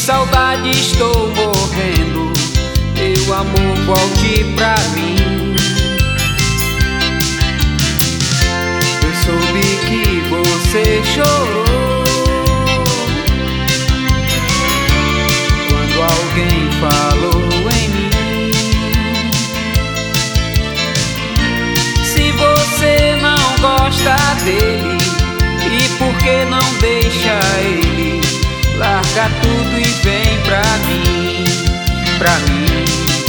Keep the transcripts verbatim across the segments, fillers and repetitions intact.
saudade estou morrendo, meu amor, volte pra mim. Eu soube que você chorou quando alguém falou em mim. Se você não gosta dele, e por que não deixa ele? Larga tudo e vem pra mim, pra mim.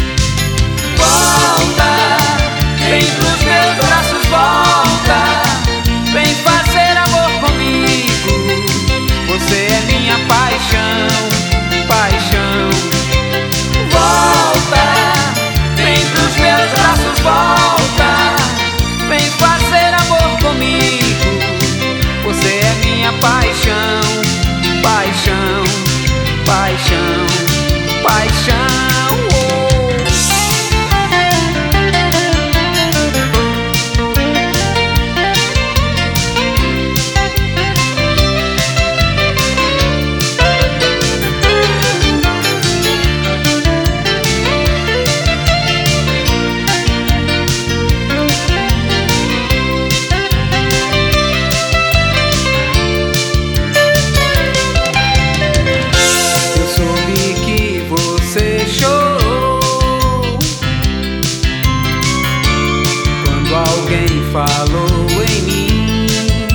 Volta, vem pros meus braços, volta, vem fazer amor comigo. Você é minha paixão, paixão. Volta, vem pros meus braços, volta, vem fazer amor comigo. Você é minha paixão, paixão, paixão, paixão. Alguém falou em mim.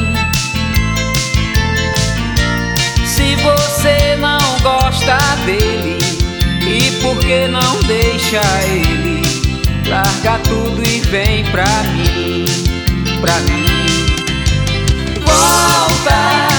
Se você não gosta dele, e por que não deixa ele? Larga tudo e vem pra mim, pra mim. Volta,